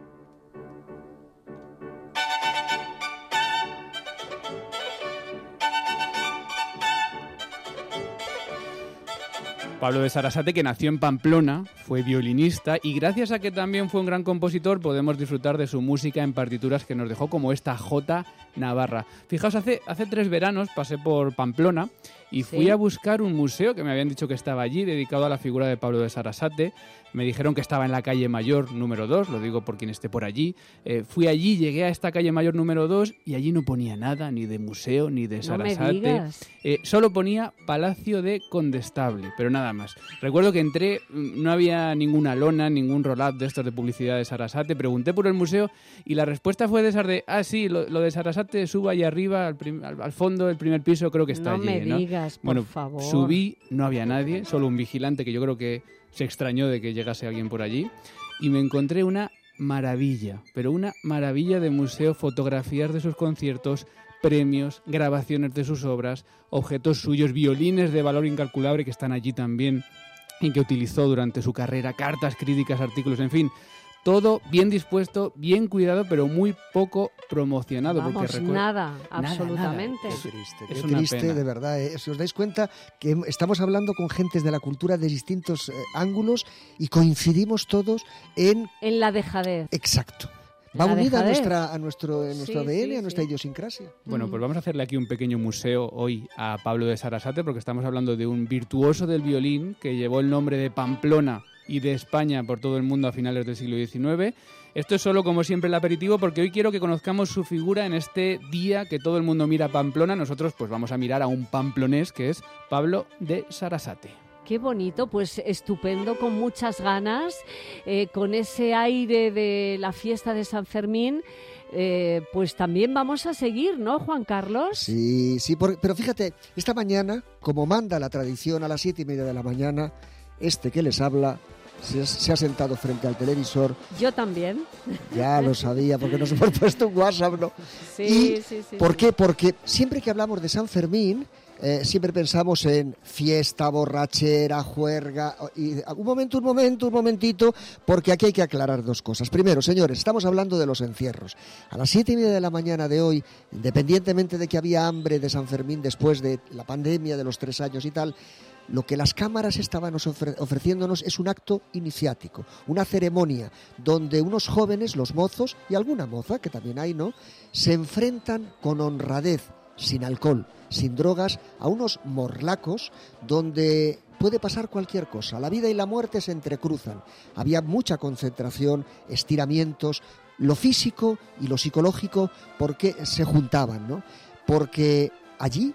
Pablo de Sarasate, que nació en Pamplona, fue violinista y gracias a que también fue un gran compositor podemos disfrutar de su música en partituras que nos dejó, como esta Jota Navarra. Fijaos, hace 3 veranos pasé por Pamplona y fui a buscar un museo que me habían dicho que estaba allí, dedicado a la figura de Pablo de Sarasate. Me dijeron que estaba en la calle Mayor número 2, lo digo por quien esté por allí. Fui allí, llegué a esta calle Mayor número 2 y allí no ponía nada, ni de museo, ni de Sarasate. No me digas. Solo ponía Palacio de Condestable, pero nada más. Recuerdo que entré, no había había ninguna lona, ningún roll-up de estos de publicidad de Sarasate. Pregunté por el museo y la respuesta fue de esas de, sí, lo de Sarasate, suba ahí arriba, al fondo, el primer piso, creo que está allí. No me digas, por favor. Subí, no había nadie, solo un vigilante que yo creo que se extrañó de que llegase alguien por allí. Y me encontré una maravilla, pero una maravilla de museo, fotografías de sus conciertos, premios, grabaciones de sus obras, objetos suyos, violines de valor incalculable que están allí también y que utilizó durante su carrera, cartas, críticas, artículos, en fin, todo bien dispuesto, bien cuidado, pero muy poco promocionado. Vamos, porque nada, absolutamente. Qué Es una triste, pena. de verdad. Si os dais cuenta que estamos hablando con gentes de la cultura de distintos ángulos y coincidimos todos en la dejadez. Exacto. Va La unida dejadez. a nuestro ADN, a nuestra idiosincrasia. Bueno, pues vamos a hacerle aquí un pequeño museo hoy a Pablo de Sarasate, porque estamos hablando de un virtuoso del violín que llevó el nombre de Pamplona y de España por todo el mundo a finales del siglo XIX. Esto es solo, como siempre, el aperitivo, porque hoy quiero que conozcamos su figura en este día que todo el mundo mira a Pamplona. Nosotros pues vamos a mirar a un pamplonés que es Pablo de Sarasate. Qué bonito, pues estupendo, con muchas ganas, con ese aire de la fiesta de San Fermín, pues también vamos a seguir, ¿no, Juan Carlos? Sí, pero fíjate, esta mañana, como manda la tradición, a las 7:30 de la mañana, este que les habla se ha sentado frente al televisor. Yo también. Ya lo sabía, porque nos hemos puesto un WhatsApp, ¿no? Sí. ¿Por qué? Porque siempre que hablamos de San Fermín, siempre pensamos en fiesta, borrachera, juerga. Y un momentito, porque aquí hay que aclarar dos cosas. Primero, señores, estamos hablando de los encierros. A las 7:30 de la mañana de hoy, independientemente de que había hambre de San Fermín después de la pandemia de los 3 años y tal, lo que las cámaras estaban ofreciéndonos es un acto iniciático, una ceremonia donde unos jóvenes, los mozos, y alguna moza, que también hay, ¿no?, se enfrentan con honradez, sin alcohol, sin drogas, a unos morlacos donde puede pasar cualquier cosa. La vida y la muerte se entrecruzan. Había mucha concentración, estiramientos, lo físico y lo psicológico, porque se juntaban, ¿no? Porque allí,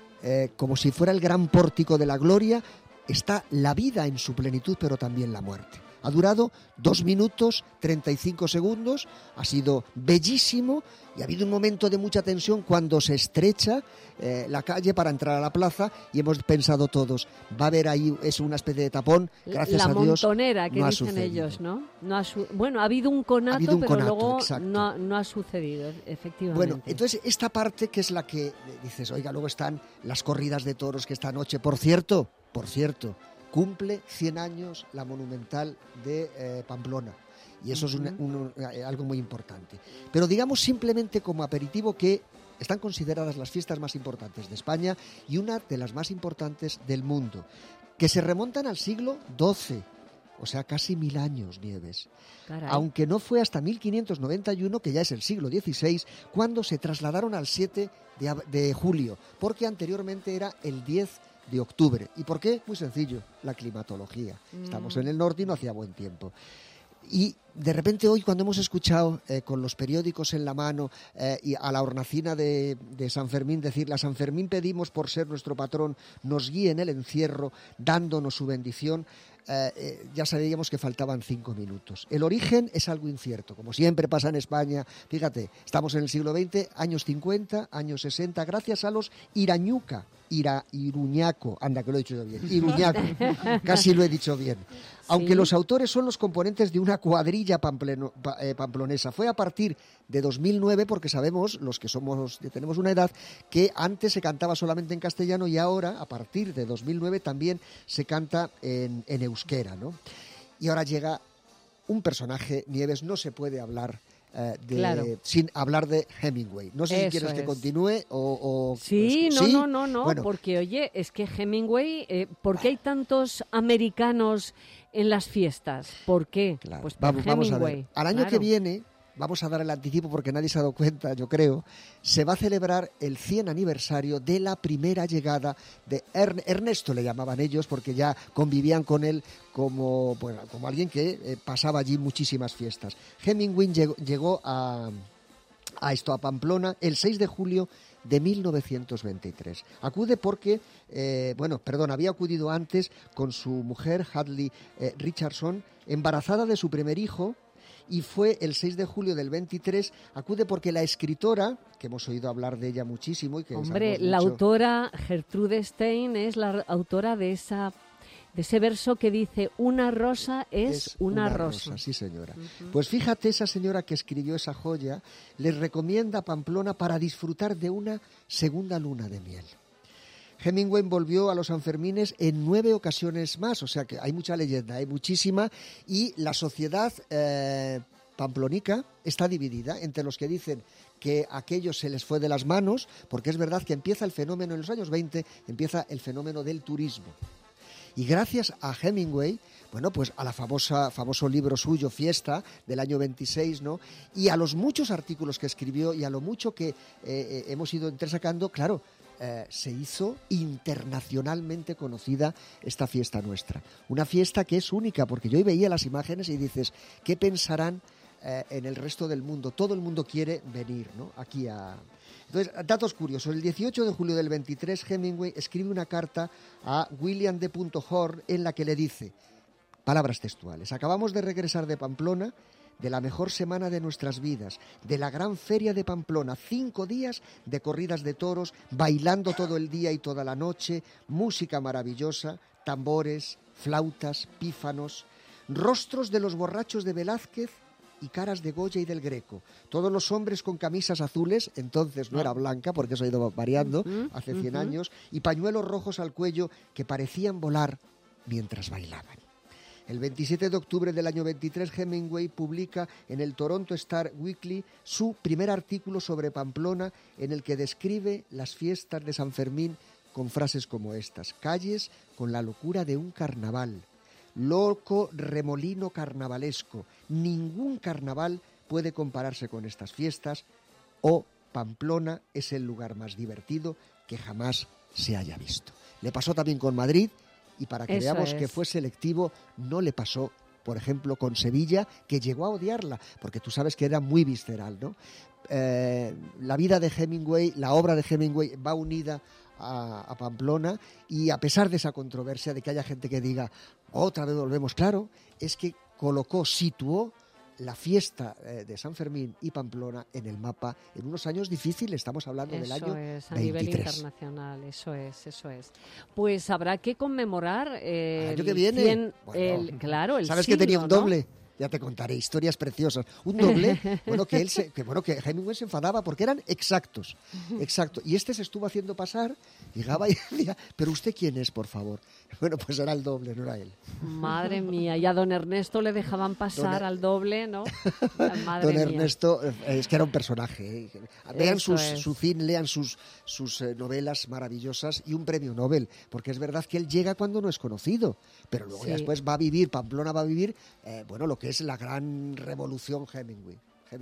como si fuera el gran pórtico de la gloria, está la vida en su plenitud, pero también la muerte. Ha durado 2 minutos 35 segundos, ha sido bellísimo y ha habido un momento de mucha tensión cuando se estrecha la calle para entrar a la plaza y hemos pensado todos, va a haber ahí, es una especie de tapón, gracias a Dios. La montonera que no dicen sucedido. ellos, ¿no? Bueno, ha habido un conato, pero luego no ha sucedido, efectivamente. Bueno, entonces esta parte que es la que dices, oiga, luego están las corridas de toros que esta noche, por cierto, cumple 100 años la Monumental de Pamplona. Y eso es algo muy importante. Pero digamos simplemente como aperitivo que están consideradas las fiestas más importantes de España y una de las más importantes del mundo, que se remontan al siglo XII, o sea, casi 1000 años, Nieves. Caray. Aunque no fue hasta 1591, que ya es el siglo XVI, cuando se trasladaron al 7 de julio, porque anteriormente era el 10 de octubre. ¿Y por qué? Muy sencillo, la climatología. Estamos en el norte y no hacía buen tiempo. Y de repente hoy, cuando hemos escuchado con los periódicos en la mano y a la hornacina de San Fermín decirle, a San Fermín pedimos por ser nuestro patrón, nos guíe en el encierro, dándonos su bendición, ya sabíamos que faltaban 5 minutos. El origen es algo incierto, como siempre pasa en España. Fíjate, estamos en el siglo XX, años 50, años 60, gracias a los Iruñaco, anda que lo he dicho yo bien, Iruñaco, casi lo he dicho bien. Aunque Sí. los autores son los componentes de una cuadrilla pamplonesa. Fue a partir de 2009, porque sabemos, los que tenemos una edad, que antes se cantaba solamente en castellano y ahora, a partir de 2009, también se canta en euskera, ¿no? Y ahora llega un personaje, Nieves, no se puede hablar Claro. sin hablar de Hemingway. No sé si Eso quieres que es. continúe o... Sí, ¿Sí? no, Bueno, porque oye, es que Hemingway, ¿por qué hay tantos americanos en las fiestas? ¿Por qué? Pues por vamos a Hemingway. ver. Al año claro. que viene, vamos a dar el anticipo porque nadie se ha dado cuenta, yo creo, se va a celebrar el 100 aniversario de la primera llegada de Ernesto, le llamaban ellos, porque ya convivían con él como alguien que pasaba allí muchísimas fiestas. Hemingway llegó a a Pamplona el 6 de julio de 1923. Acude porque, había acudido antes con su mujer, Hadley Richardson, embarazada de su primer hijo, y fue el 6 de julio del 23, acude porque la escritora, que hemos oído hablar de ella muchísimo y que la autora Gertrude Stein es la autora de ese verso que dice: una rosa es una rosa. Sí, señora. Pues fíjate, esa señora que escribió esa joya les recomienda Pamplona para disfrutar de una segunda luna de miel. Hemingway volvió a los Sanfermines en 9 ocasiones más, o sea que hay mucha leyenda, hay muchísima, y la sociedad pamplónica está dividida entre los que dicen que aquello se les fue de las manos, porque es verdad que empieza el fenómeno en los años 20, empieza el fenómeno del turismo. Y gracias a Hemingway, pues a la famoso libro suyo, Fiesta, del año 26, ¿no? Y a los muchos artículos que escribió y a lo mucho que hemos ido entresacando, claro, se hizo internacionalmente conocida esta fiesta nuestra. Una fiesta que es única, porque yo hoy veía las imágenes y dices, ¿qué pensarán en el resto del mundo? Todo el mundo quiere venir, ¿no? Aquí a... Entonces, datos curiosos. El 18 de julio del 23, Hemingway escribe una carta a William D. Horne en la que le dice, palabras textuales: acabamos de regresar de Pamplona, de la mejor semana de nuestras vidas, de la gran feria de Pamplona, 5 días de corridas de toros, bailando todo el día y toda la noche, música maravillosa, tambores, flautas, pífanos, rostros de los borrachos de Velázquez y caras de Goya y del Greco. Todos los hombres con camisas azules, entonces no era blanca, porque eso ha ido variando, hace 100 años, y pañuelos rojos al cuello que parecían volar mientras bailaban. El 27 de octubre del año 23, Hemingway publica en el Toronto Star Weekly su primer artículo sobre Pamplona, en el que describe las fiestas de San Fermín con frases como estas: calles con la locura de un carnaval, loco remolino carnavalesco, ningún carnaval puede compararse con estas fiestas, o Pamplona es el lugar más divertido que jamás se haya visto. Le pasó también con Madrid, y para que veamos que fue selectivo, no le pasó, por ejemplo, con Sevilla, que llegó a odiarla, porque tú sabes que era muy visceral, ¿no? La vida de Hemingway, la obra de Hemingway va unida a Pamplona, y a pesar de esa controversia, de que haya gente que diga, otra vez volvemos, claro, es que situó la fiesta de San Fermín y Pamplona en el mapa en unos años difíciles, estamos hablando del año 23. A nivel internacional, eso es. Pues habrá que conmemorar el año que viene. Claro, el ¿Sabes siglo, que tenía un doble? ¿no? Ya te contaré historias preciosas. Un doble, que Hemingway se enfadaba porque eran exactos. Exacto. Y este se estuvo haciendo pasar, llegaba y decía, ¿pero usted quién es, por favor? Bueno, pues era el doble, no era él. Madre mía, y a don Ernesto le dejaban pasar al doble, ¿no? Madre don mía. Ernesto, es que era un personaje. Vean su cine, lean sus novelas maravillosas y un premio Nobel, porque es verdad que él llega cuando no es conocido, pero luego ya después va a vivir, Pamplona va a vivir, lo que es la gran revolución Hemingway.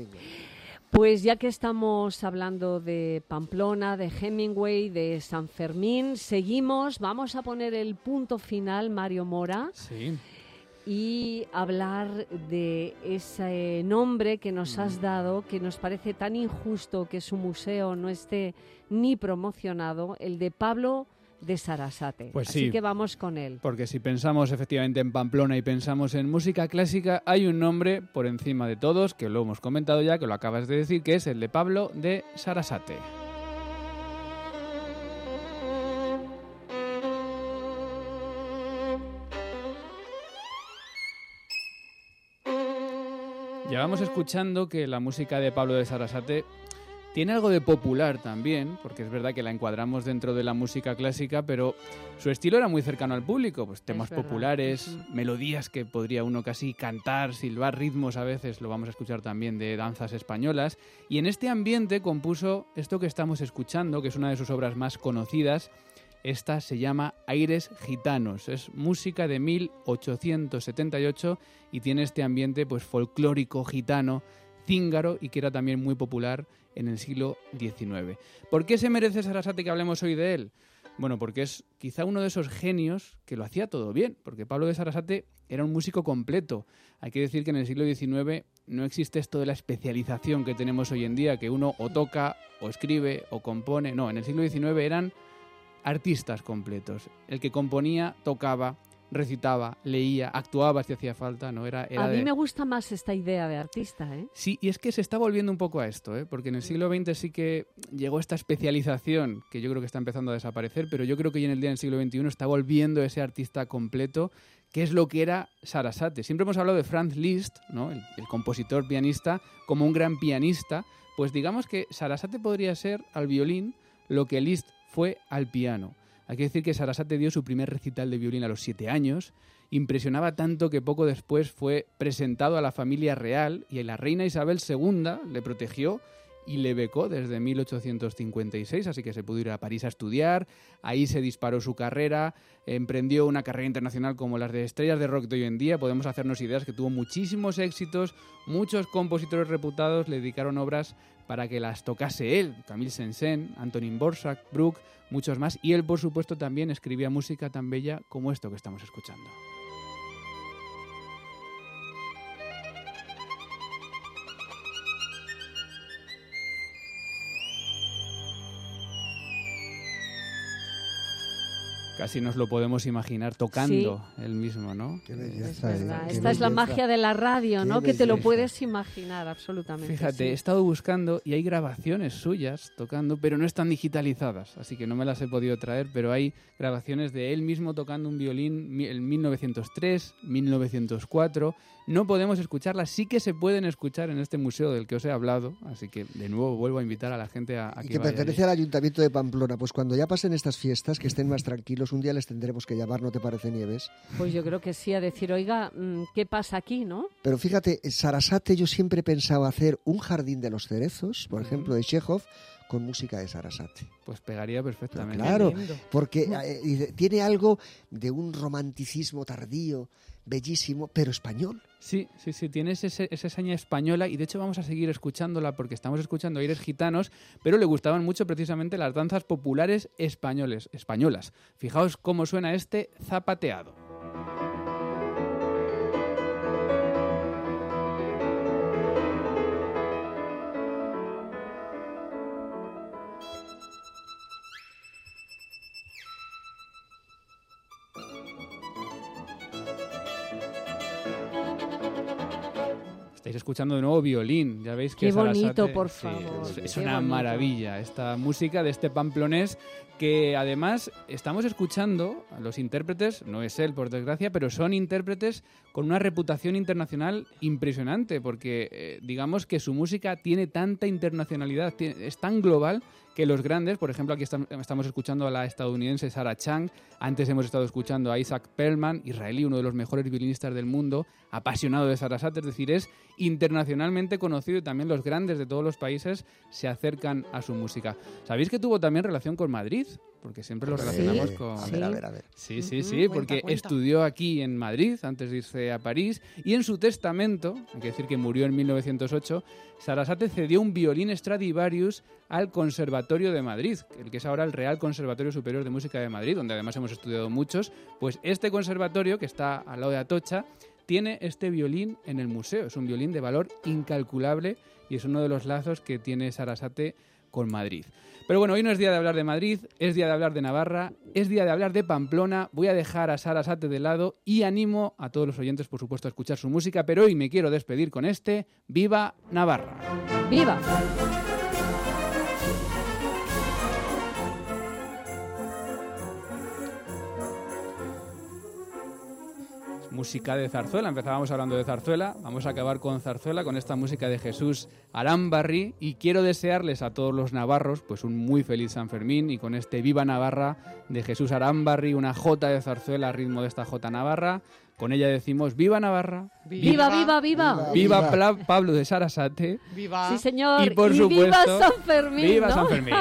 Pues ya que estamos hablando de Pamplona, de Hemingway, de San Fermín, vamos a poner el punto final, Mario Mora, y hablar de ese nombre que nos has dado, que nos parece tan injusto que su museo no esté ni promocionado, el de Pablo de Sarasate. Pues así que vamos con él. Porque si pensamos efectivamente en Pamplona y pensamos en música clásica, hay un nombre por encima de todos, que lo hemos comentado ya, que lo acabas de decir, que es el de Pablo de Sarasate. Llevamos escuchando que la música de Pablo de Sarasate tiene algo de popular también, porque es verdad que la encuadramos dentro de la música clásica, pero su estilo era muy cercano al público, pues temas populares, melodías que podría uno casi cantar, silbar, ritmos a veces, lo vamos a escuchar también de danzas españolas, y en este ambiente compuso esto que estamos escuchando, que es una de sus obras más conocidas. Esta se llama Aires Gitanos, es música de 1878 y tiene este ambiente pues folclórico, gitano, cíngaro, y que era también muy popular en el siglo XIX. ¿Por qué se merece Sarasate que hablemos hoy de él? Bueno, porque es quizá uno de esos genios que lo hacía todo bien, porque Pablo de Sarasate era un músico completo. Hay que decir que en el siglo XIX no existe esto de la especialización que tenemos hoy en día, que uno o toca, o escribe, o compone. No, en el siglo XIX eran artistas completos. El que componía, tocaba, recitaba, leía, actuaba si hacía falta, ¿no? Era a mí me gusta más esta idea de artista, ¿eh? Sí, y es que se está volviendo un poco a esto, ¿eh? Porque en el siglo XX sí que llegó esta especialización, que yo creo que está empezando a desaparecer, pero yo creo que hoy en el día, en el siglo XXI, está volviendo ese artista completo, que es lo que era Sarasate. Siempre hemos hablado de Franz Liszt, ¿no? el compositor pianista, como un gran pianista. Pues digamos que Sarasate podría ser al violín lo que Liszt fue al piano. Hay que decir que Sarasate dio su primer recital de violín a los 7 años, impresionaba tanto que poco después fue presentado a la familia real y la reina Isabel II le protegió y le becó desde 1856, así que se pudo ir a París a estudiar, ahí se disparó su carrera, emprendió una carrera internacional como las de estrellas de rock de hoy en día. Podemos hacernos ideas que tuvo muchísimos éxitos, muchos compositores reputados le dedicaron obras para que las tocase él, Camille Saint-Saëns, Antonin Dvořák, Bruch, muchos más, y él por supuesto también escribía música tan bella como esto que estamos escuchando. Casi nos lo podemos imaginar tocando él mismo, ¿no? Qué belleza. Esta es la magia de la radio, ¿no? Que te lo puedes imaginar absolutamente. Fíjate, he estado buscando y hay grabaciones suyas tocando, pero no están digitalizadas, así que no me las he podido traer, pero hay grabaciones de él mismo tocando un violín en 1903, 1904. No podemos escucharlas, sí que se pueden escuchar en este museo del que os he hablado, así que de nuevo vuelvo a invitar a la gente a que vaya pertenece allí. al Ayuntamiento de Pamplona. Pues cuando ya pasen estas fiestas, que estén más tranquilos, un día les tendremos que llamar, ¿no te parece, Nieves? Pues yo creo que sí, a decir, oiga, ¿qué pasa aquí, no? Pero fíjate, Sarasate, yo siempre he pensado hacer un jardín de los cerezos, por ejemplo, de Chekhov, con música de Sarasate. Pues pegaría perfectamente. Claro, porque tiene algo de un romanticismo tardío, bellísimo, pero español. Sí, tiene esa seña española y de hecho vamos a seguir escuchándola porque estamos escuchando aires gitanos, pero le gustaban mucho precisamente las danzas populares españolas. Fijaos cómo suena este zapateado. Estáis escuchando de nuevo violín, ya veis que qué bonito, Sarasate, por favor. Es una maravilla esta música de este pamplonés que además estamos escuchando a los intérpretes, no es él por desgracia, pero son intérpretes con una reputación internacional impresionante porque digamos que su música tiene tanta internacionalidad, es tan global que los grandes, por ejemplo, aquí estamos escuchando a la estadounidense Sarah Chang, antes hemos estado escuchando a Isaac Perlman, israelí, uno de los mejores violinistas del mundo, apasionado de Sarasate, es decir, es internacionalmente conocido y también los grandes de todos los países se acercan a su música. ¿Sabéis que tuvo también relación con Madrid? Porque siempre lo relacionamos con... A ver. Sí, porque estudió aquí en Madrid antes de irse a París y en su testamento, hay que decir que murió en 1908, Sarasate cedió un violín Stradivarius al Conservatorio de Madrid, el que es ahora el Real Conservatorio Superior de Música de Madrid, donde además hemos estudiado muchos. Pues este conservatorio, que está al lado de Atocha, tiene este violín en el museo. Es un violín de valor incalculable y es uno de los lazos que tiene Sarasate con Madrid. Pero bueno, hoy no es día de hablar de Madrid, es día de hablar de Navarra, es día de hablar de Pamplona. Voy a dejar a Sarasate de lado y animo a todos los oyentes, por supuesto, a escuchar su música, pero hoy me quiero despedir con este ¡Viva Navarra! ¡Viva! Música de zarzuela, empezábamos hablando de zarzuela, vamos a acabar con zarzuela, con esta música de Jesús Arambarri, y quiero desearles a todos los navarros pues un muy feliz San Fermín, y con este Viva Navarra de Jesús Arambarri, una jota de zarzuela a ritmo de esta jota navarra, con ella decimos Viva Navarra, ¡Viva, viva, viva! ¡Viva Pablo de Sarasate! ¡Viva! Sí, señor, y por supuesto, ¡viva San Fermín! ¡Viva ¿no? San Fermín!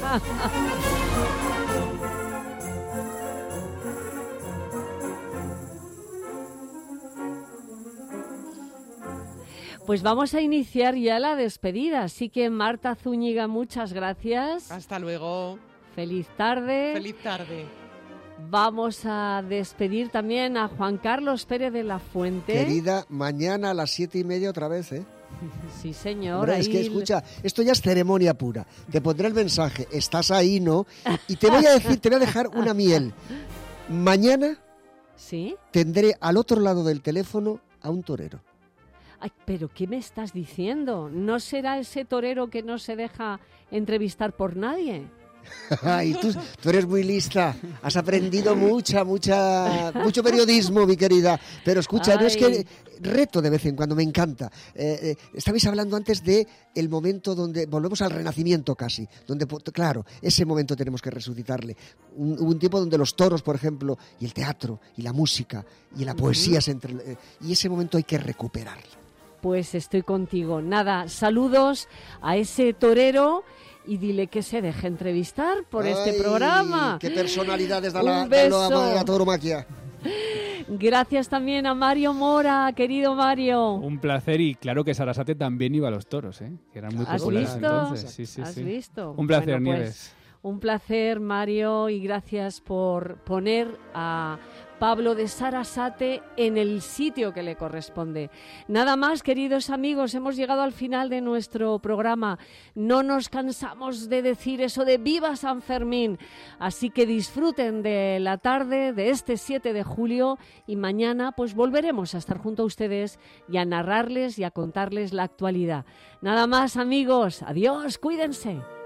Pues vamos a iniciar ya la despedida, así que Marta Zúñiga, muchas gracias. Hasta luego. Feliz tarde. Feliz tarde. Vamos a despedir también a Juan Carlos Pérez de la Fuente. Querida, mañana a las 7:30 otra vez, ¿eh? Sí, señor. Hombre, ahí... es que, escucha, esto ya es ceremonia pura. Te pondré el mensaje, estás ahí, ¿no? Y te voy a decir, te voy a dejar una miel. Mañana ¿sí? Tendré al otro lado del teléfono a un torero. Ay, pero ¿qué me estás diciendo? ¿No será ese torero que no se deja entrevistar por nadie? Ay, tú eres muy lista, has aprendido mucho periodismo, mi querida. Pero escucha, no es que reto de vez en cuando, me encanta. Estabais hablando antes de el momento donde volvemos al Renacimiento casi, donde, claro, ese momento tenemos que resucitarle. Un tiempo donde los toros, por ejemplo, y el teatro, y la música, y la poesía, y ese momento hay que recuperarlo. Pues estoy contigo. Nada, saludos a ese torero y dile que se deje entrevistar por este programa. ¡Qué personalidades da Un beso. la tauromaquia! Gracias también a Mario Mora, querido Mario. Un placer, y claro que Sarasate también iba a los toros, ¿eh? Que eran muy populares entonces. Sí. ¿Has visto? Un placer, bueno, pues, Nieves. Un placer, Mario, y gracias por poner a Pablo de Sarasate en el sitio que le corresponde. Nada más, queridos amigos, hemos llegado al final de nuestro programa. No nos cansamos de decir eso de ¡Viva San Fermín! Así que disfruten de la tarde de este 7 de julio y mañana pues volveremos a estar junto a ustedes y a narrarles y a contarles la actualidad. Nada más, amigos. Adiós, cuídense.